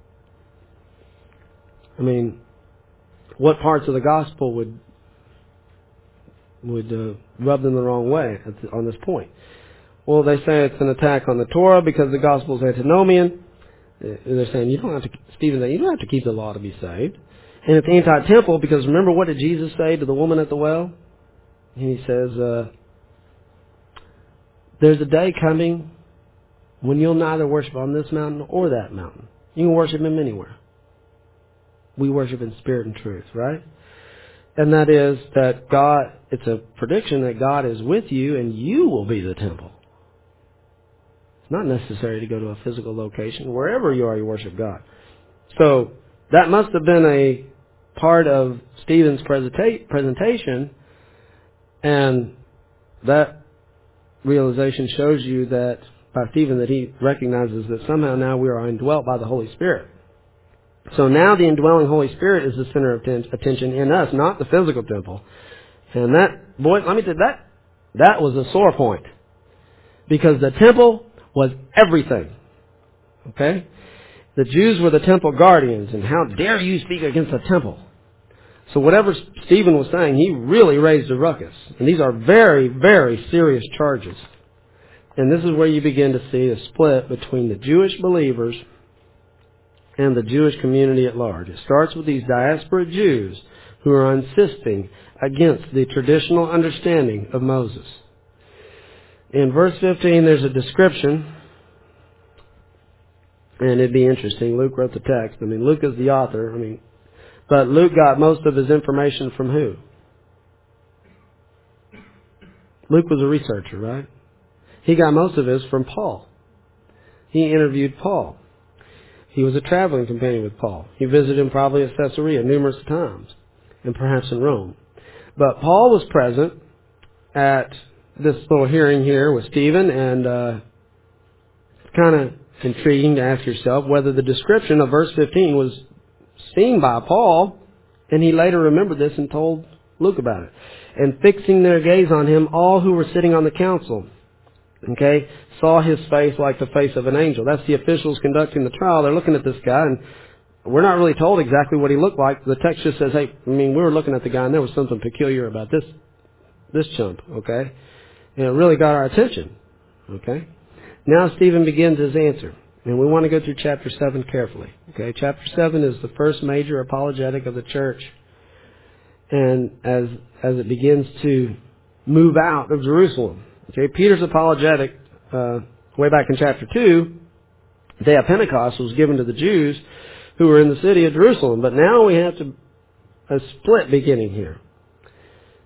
I mean, what parts of the gospel would would uh, rub them the wrong way at the, on this point? Well, they say it's an attack on the Torah because the gospel is antinomian. They're saying you don't have to, Stephen, you don't have to keep the law to be saved. And it's anti-temple because remember what did Jesus say to the woman at the well? He says, uh, "There's a day coming when you'll neither worship on this mountain or that mountain. You can worship Him anywhere." We worship in spirit and truth, right? And that is that God, it's a prediction that God is with you and you will be the temple. It's not necessary to go to a physical location. Wherever you are, you worship God. So that must have been a part of Stephen's presenta- presentation, and that realization shows you that by Stephen that he recognizes that somehow now we are indwelt by the Holy Spirit. So now the indwelling Holy Spirit is the center of ten- attention in us, not the physical temple. And that, boy, let me tell you, that, that was a sore point. Because the temple was everything. Okay? The Jews were the temple guardians, and how dare you speak against the temple? So whatever Stephen was saying, he really raised a ruckus. And these are very, very serious charges. And this is where you begin to see a split between the Jewish believers and the Jewish community at large. It starts with these diaspora Jews who are insisting against the traditional understanding of Moses. In verse fifteen, there's a description, and it'd be interesting. Luke wrote the text. I mean, Luke is the author. I mean, but Luke got most of his information from who? Luke was a researcher, right? He got most of his from Paul. He interviewed Paul. He was a traveling companion with Paul. He visited him probably at Caesarea numerous times, and perhaps in Rome. But Paul was present at this little hearing here with Stephen, and uh, it's kind of intriguing to ask yourself whether the description of verse fifteen was seen by Paul, and he later remembered this and told Luke about it. And fixing their gaze on him, all who were sitting on the council, okay, saw his face like the face of an angel. That's the officials conducting the trial. They're looking at this guy, and we're not really told exactly what he looked like. The text just says, hey, I mean, we were looking at the guy, and there was something peculiar about this this chump, okay? And it really got our attention, okay? Now Stephen begins his answer, and we want to go through chapter seven carefully, okay? Chapter seven is the first major apologetic of the church, and as as it begins to move out of Jerusalem, okay? Peter's apologetic, uh, way back in chapter two, the day of Pentecost was given to the Jews who were in the city of Jerusalem, but now we have to a split beginning here.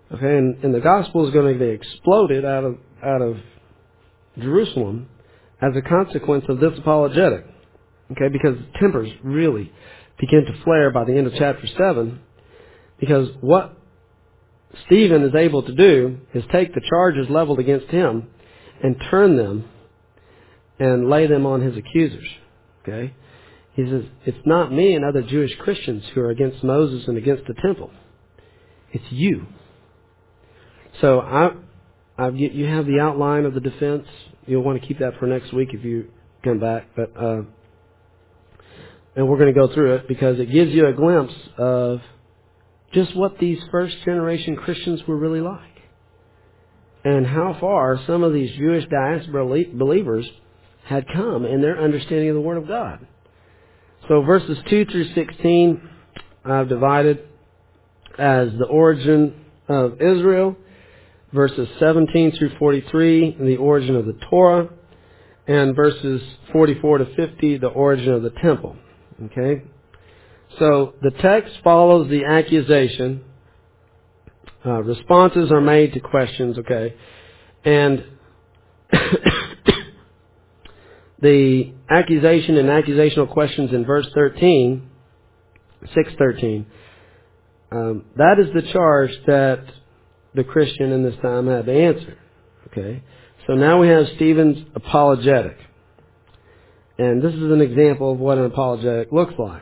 Okay, and, and the gospel is going to be exploded out of out of Jerusalem as a consequence of this apologetic. Okay, because tempers really begin to flare by the end of chapter seven, because what Stephen is able to do is take the charges leveled against him and turn them and lay them on his accusers. Okay, he says, it's not me and other Jewish Christians who are against Moses and against the temple. It's you. So I, I, you have the outline of the defense. You'll want to keep that for next week if you come back. But uh, and we're going to go through it because it gives you a glimpse of just what these first generation Christians were really like, and how far some of these Jewish diaspora believers had come in their understanding of the Word of God. So verses two through sixteen I've divided as the origin of Israel. Verses seventeen through forty-three, the origin of the Torah. And verses forty-four to fifty, the origin of the temple. Okay? So the text follows the accusation. Uh, responses are made to questions, okay? And the accusation and accusational questions in verse thirteen, six thirteen, um, that is the charge that the Christian in this time had to answer. Okay? So now we have Stephen's apologetic. And this is an example of what an apologetic looks like.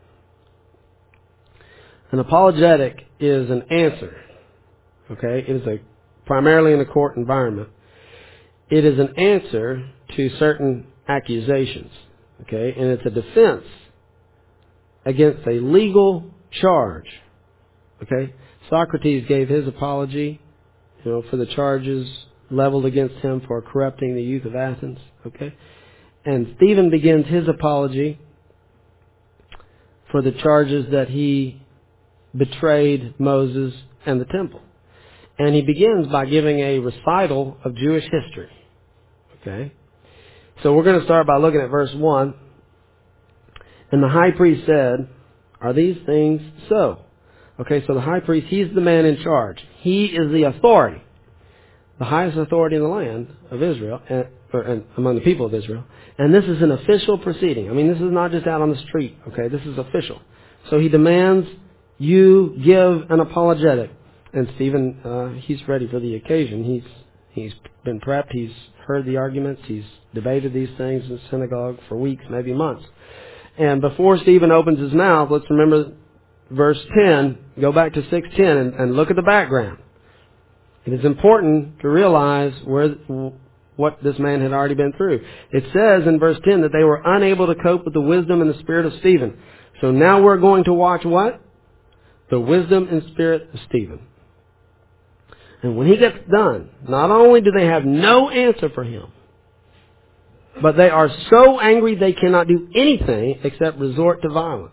An apologetic is an answer. Okay? It is a primarily in a court environment. It is an answer to certain accusations. Okay? And it's a defense against a legal charge. Okay? Socrates gave his apology, you know, for the charges leveled against him for corrupting the youth of Athens. Okay? And Stephen begins his apology for the charges that he betrayed Moses and the temple. And he begins by giving a recital of Jewish history. Okay? So we're going to start by looking at verse one. And the high priest said, "Are these things so?" Okay, so the high priest, he's the man in charge. He is the authority, the highest authority in the land of Israel, and, or, and among the people of Israel. And this is an official proceeding. I mean, this is not just out on the street. Okay, this is official. So he demands you give an apologetic. And Stephen, uh, he's ready for the occasion. He's he's been prepped. He's heard the arguments. He's debated these things in the synagogue for weeks, maybe months. And before Stephen opens his mouth, let's remember verse ten, go back to six ten and, and look at the background. It is important to realize where what this man had already been through. It says in verse ten that they were unable to cope with the wisdom and the spirit of Stephen. So now we're going to watch what? The wisdom and spirit of Stephen. And when he gets done, not only do they have no answer for him, but they are so angry they cannot do anything except resort to violence.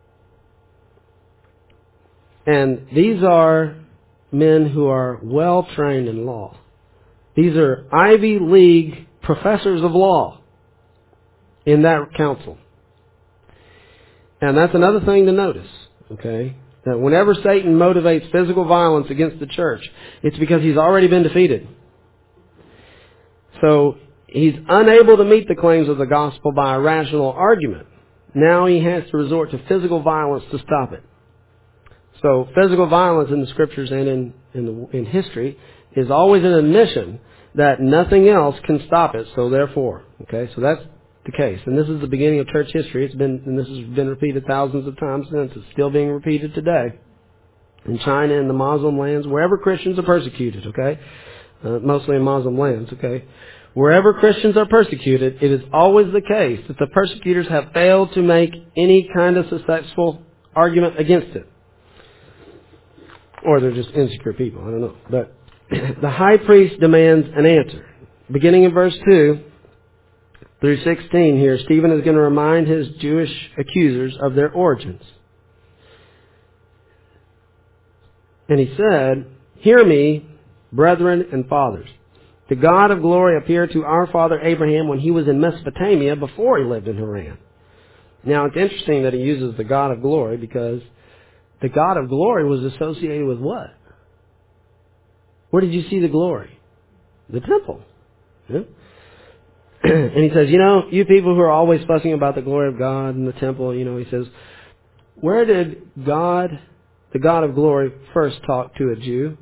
And these are men who are well trained in law. These are Ivy League professors of law in that council. And that's another thing to notice, okay? That whenever Satan motivates physical violence against the church, it's because he's already been defeated. So he's unable to meet the claims of the gospel by a rational argument. Now he has to resort to physical violence to stop it. So physical violence in the scriptures and in in, the, in history is always an admission that nothing else can stop it. So therefore, okay, so that's the case. And this is the beginning of church history. It's been and this has been repeated thousands of times since. It's still being repeated today in China and the Muslim lands, wherever Christians are persecuted. Okay, uh, mostly in Muslim lands. Okay, wherever Christians are persecuted, it is always the case that the persecutors have failed to make any kind of successful argument against it. Or they're just insecure people. I don't know. But the high priest demands an answer. Beginning in verse two through sixteen here, Stephen is going to remind his Jewish accusers of their origins. And he said, "Hear me, brethren and fathers. The God of glory appeared to our father Abraham when he was in Mesopotamia before he lived in Haran." Now, it's interesting that he uses the God of glory because the God of glory was associated with what? Where did you see the glory? The temple. Yeah? And he says, you know, you people who are always fussing about the glory of God and the temple, you know, he says, where did God, the God of glory, first talk to a Jew?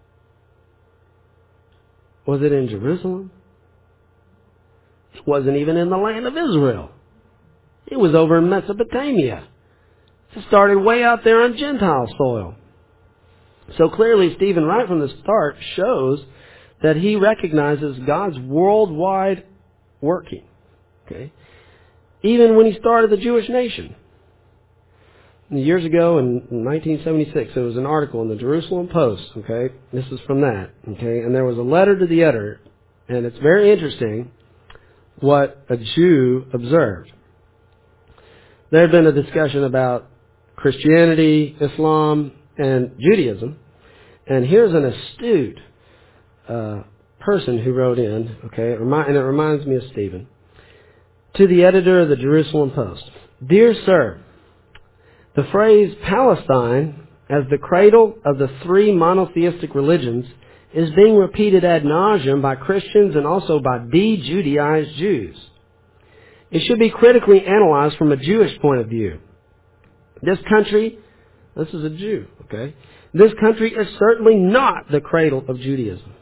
Was it in Jerusalem? It wasn't even in the land of Israel. It was over in Mesopotamia. It started way out there on Gentile soil. So clearly, Stephen, right from the start, shows that he recognizes God's worldwide working. Okay, even when he started the Jewish nation. Years ago, in nineteen seventy-six, there was an article in the Jerusalem Post. Okay, this is from that. Okay, and there was a letter to the editor, and it's very interesting what a Jew observed. There had been a discussion about Christianity, Islam, and Judaism, and here's an astute uh, person who wrote in. Okay, and it reminds me of Stephen. To the editor of the Jerusalem Post, dear sir. The phrase Palestine as the cradle of the three monotheistic religions is being repeated ad nauseum by Christians and also by de-Judaized Jews. It should be critically analyzed from a Jewish point of view. This country, this is a Jew, okay? This country is certainly not the cradle of Judaism.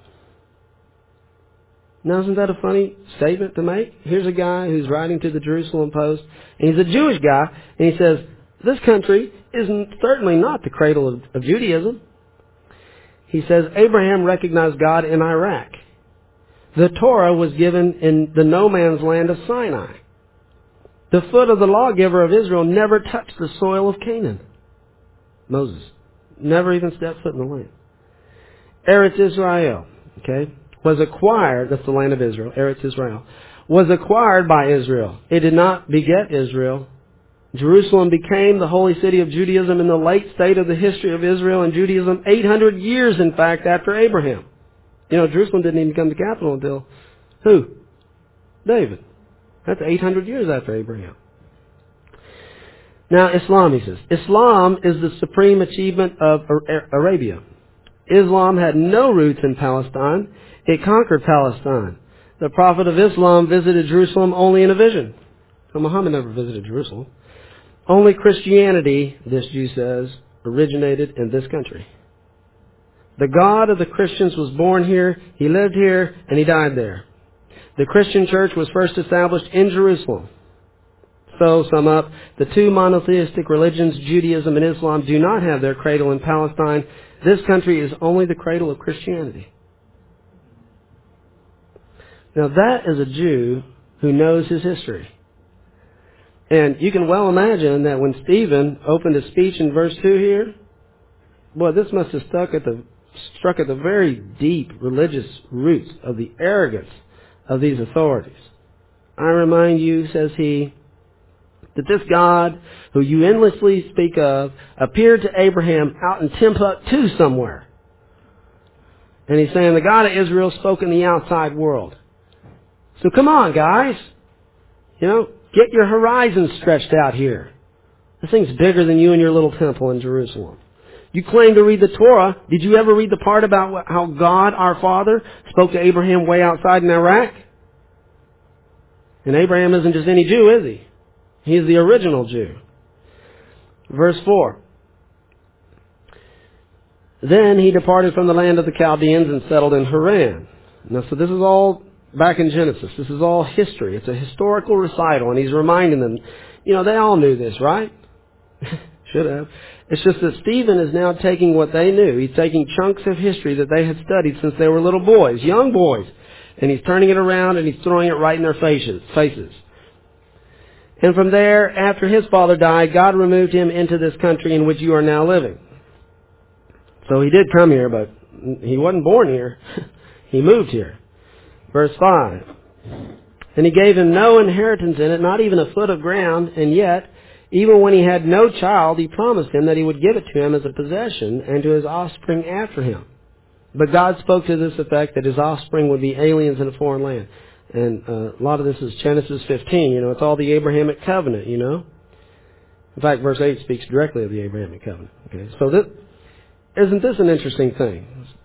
Now, isn't that a funny statement to make? Here's a guy who's writing to the Jerusalem Post, and he's a Jewish guy, and he says, this country is certainly not the cradle of, of Judaism. He says, Abraham recognized God in Iraq. The Torah was given in the no man's land of Sinai. The foot of the lawgiver of Israel never touched the soil of Canaan. Moses never even stepped foot in the land. Eretz Israel, okay, was acquired, that's the land of Israel, Eretz Israel, was acquired by Israel. It did not beget Israel. Jerusalem became the holy city of Judaism in the late state of the history of Israel and Judaism, eight hundred years, in fact, after Abraham. You know, Jerusalem didn't even become the capital until who? David. That's eight hundred years after Abraham. Now, Islam, he says. Islam is the supreme achievement of Arabia. Islam had no roots in Palestine. It conquered Palestine. The Prophet of Islam visited Jerusalem only in a vision. So Muhammad never visited Jerusalem. Only Christianity, this Jew says, originated in this country. The God of the Christians was born here, He lived here, and He died there. The Christian church was first established in Jerusalem. So, sum up, the two monotheistic religions, Judaism and Islam, do not have their cradle in Palestine. This country is only the cradle of Christianity. Now that is a Jew who knows his history. And you can well imagine that when Stephen opened his speech in verse two here, boy, this must have stuck at the, struck at the very deep religious roots of the arrogance of these authorities. I remind you, says he, that this God, who you endlessly speak of, appeared to Abraham out in Timbuktu somewhere. And he's saying the God of Israel spoke in the outside world. So come on, guys. You know, get your horizons stretched out here. This thing's bigger than you and your little temple in Jerusalem. You claim to read the Torah. Did you ever read the part about what, how God, our Father, spoke to Abraham way outside in Iraq? And Abraham isn't just any Jew, is he? He's the original Jew. Verse four. Then he departed from the land of the Chaldeans and settled in Haran. Now, so this is all back in Genesis. This is all history. It's a historical recital, and he's reminding them, you know, they all knew this, right? Should have. It's just that Stephen is now taking what they knew. He's taking chunks of history that they had studied since they were little boys, young boys, and he's turning it around and he's throwing it right in their faces. faces. And from there, after his father died, God removed him into this country in which you are now living. So he did come here, but he wasn't born here. He moved here. Verse five. And he gave him no inheritance in it, not even a foot of ground, and yet, even when he had no child, he promised him that he would give it to him as a possession and to his offspring after him. But God spoke to this effect that his offspring would be aliens in a foreign land. And uh, a lot of this is Genesis fifteen. You know, it's all the Abrahamic covenant, you know. In fact, verse eight speaks directly of the Abrahamic covenant. Okay, so this, isn't this an interesting thing?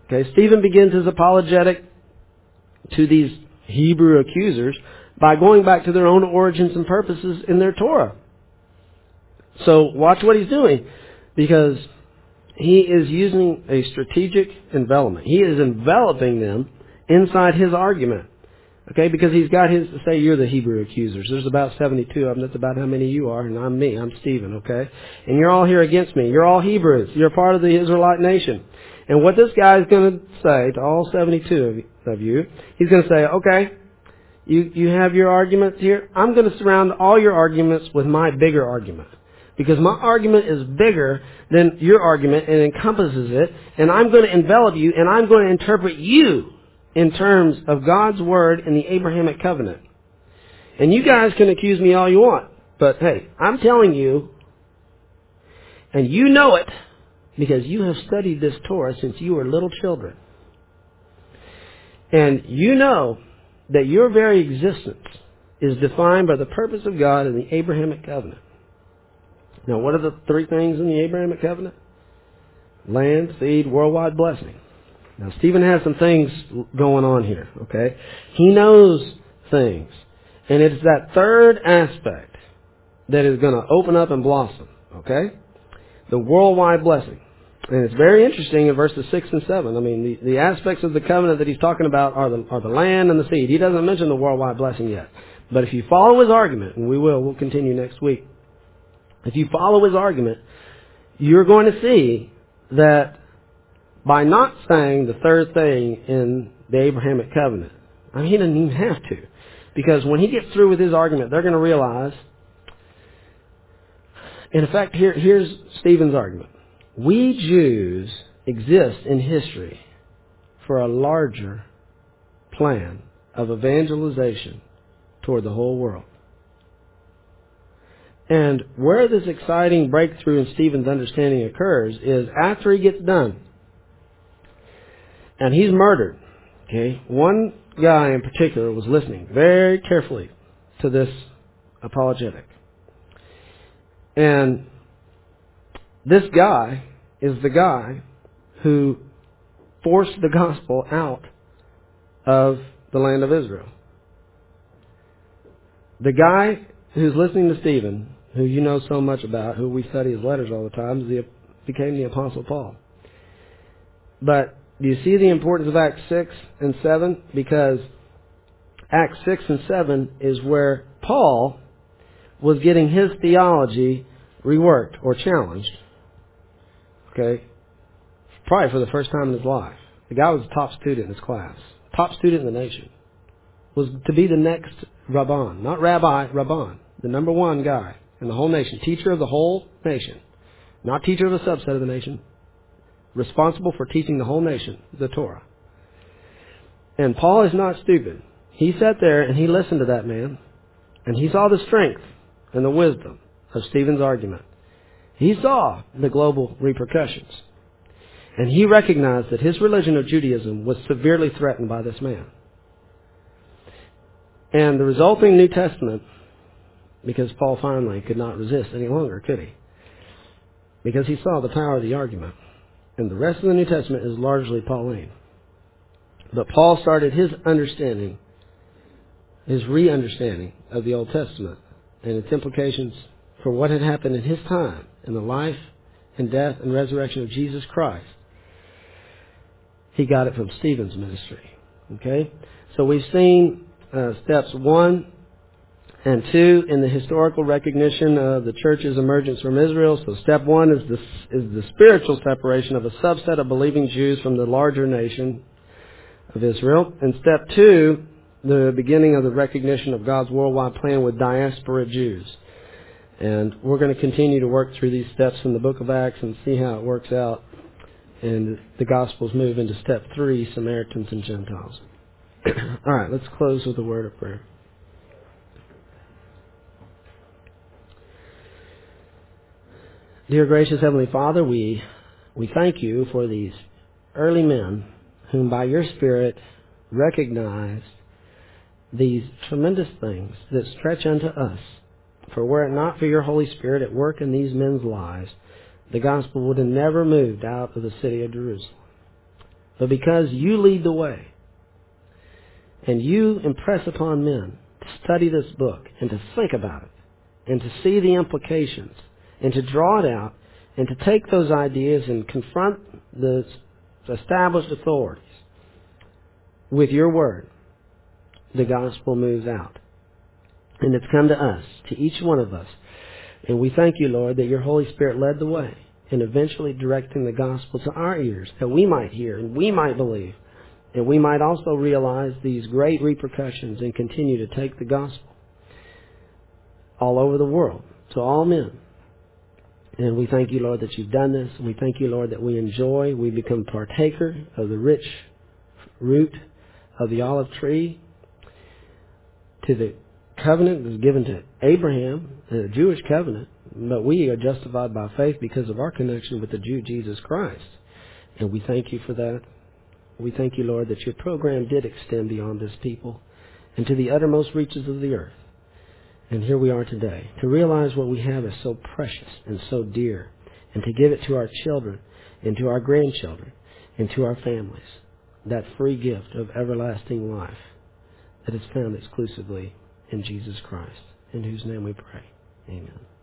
Okay, Stephen begins his apologetic to these Hebrew accusers by going back to their own origins and purposes in their Torah. So watch what he's doing, because he is using a strategic envelopment. He is enveloping them inside his argument. Okay, because he's got his, say you're the Hebrew accusers. There's about seventy-two of them. That's about how many you are, and I'm me. I'm Stephen, okay? And you're all here against me. You're all Hebrews. You're part of the Israelite nation. And what this guy is going to say to all seventy-two of you, he's going to say, okay, you, you have your arguments here. I'm going to surround all your arguments with my bigger argument. Because my argument is bigger than your argument and encompasses it. And I'm going to envelop you, and I'm going to interpret you in terms of God's Word and the Abrahamic covenant. And you guys can accuse me all you want. But hey, I'm telling you, and you know it, because you have studied this Torah since you were little children. And you know that your very existence is defined by the purpose of God in the Abrahamic covenant. Now, what are the three things in the Abrahamic covenant? Land, seed, worldwide blessing. Now, Stephen has some things going on here, okay? He knows things. And it's that third aspect that is going to open up and blossom, okay? The worldwide blessing. And it's very interesting in verses six and seven. I mean, the, the aspects of the covenant that he's talking about are the, are the land and the seed. He doesn't mention the worldwide blessing yet. But if you follow his argument, and we will, we'll continue next week. If you follow his argument, you're going to see that by not saying the third thing in the Abrahamic covenant, I mean, he doesn't even have to. Because when he gets through with his argument, they're going to realize, in fact, here, here's Stephen's argument. We Jews exist in history for a larger plan of evangelization toward the whole world. And where this exciting breakthrough in Stephen's understanding occurs is after he gets done. And he's murdered. Okay, one guy in particular was listening very carefully to this apologetic. And this guy is the guy who forced the gospel out of the land of Israel. The guy who's listening to Stephen, who you know so much about, who we study his letters all the time, is the, became the Apostle Paul. But do you see the importance of Acts six and seven? Because Acts six and seven is where Paul was getting his theology reworked or challenged. Okay? Probably for the first time in his life. The guy was a top student in his class. Top student in the nation. Was to be the next Rabban. Not Rabbi, Rabban. The number one guy in the whole nation. Teacher of the whole nation. Not teacher of a subset of the nation. Responsible for teaching the whole nation the Torah. And Paul is not stupid. He sat there and he listened to that man. And he saw the strength and the wisdom of Stephen's argument. He saw the global repercussions. And he recognized that his religion of Judaism was severely threatened by this man. And the resulting New Testament, because Paul finally could not resist any longer, could he? Because he saw the power of the argument. And the rest of the New Testament is largely Pauline. But Paul started his understanding, his re-understanding of the Old Testament and its implications for what had happened in his time in the life and death and resurrection of Jesus Christ. He got it from Stephen's ministry. Okay? So we've seen uh, steps one and two in the historical recognition of the church's emergence from Israel. So step one is the, is the spiritual separation of a subset of believing Jews from the larger nation of Israel. And step two, the beginning of the recognition of God's worldwide plan with diaspora Jews. And we're going to continue to work through these steps in the book of Acts and see how it works out. And the Gospels move into step three, Samaritans and Gentiles. All right, let's close with a word of prayer. Dear gracious Heavenly Father, we we thank you for these early men whom by your Spirit recognized these tremendous things that stretch unto us. For were it not for your Holy Spirit at work in these men's lives, the gospel would have never moved out of the city of Jerusalem. but because you lead the way and you impress upon men to study this book and to think about it and to see the implications and to draw it out and to take those ideas and confront the established authorities with your word, the gospel moves out. And it's come to us, to each one of us. And we thank you, Lord, that your Holy Spirit led the way in eventually directing the gospel to our ears, that we might hear and we might believe, and we might also realize these great repercussions and continue to take the gospel all over the world to all men. And we thank you, Lord, that you've done this. And we thank you, Lord, that we enjoy, we become partaker of the rich root of the olive tree, to the covenant that was given to Abraham, the Jewish covenant, but we are justified by faith because of our connection with the Jew, Jesus Christ. And we thank you for that. We thank you, Lord, that your program did extend beyond this people and to the uttermost reaches of the earth. And here we are today, to realize what we have is so precious and so dear, and to give it to our children and to our grandchildren and to our families, that free gift of everlasting life that is found exclusively in Jesus Christ, in whose name we pray. Amen.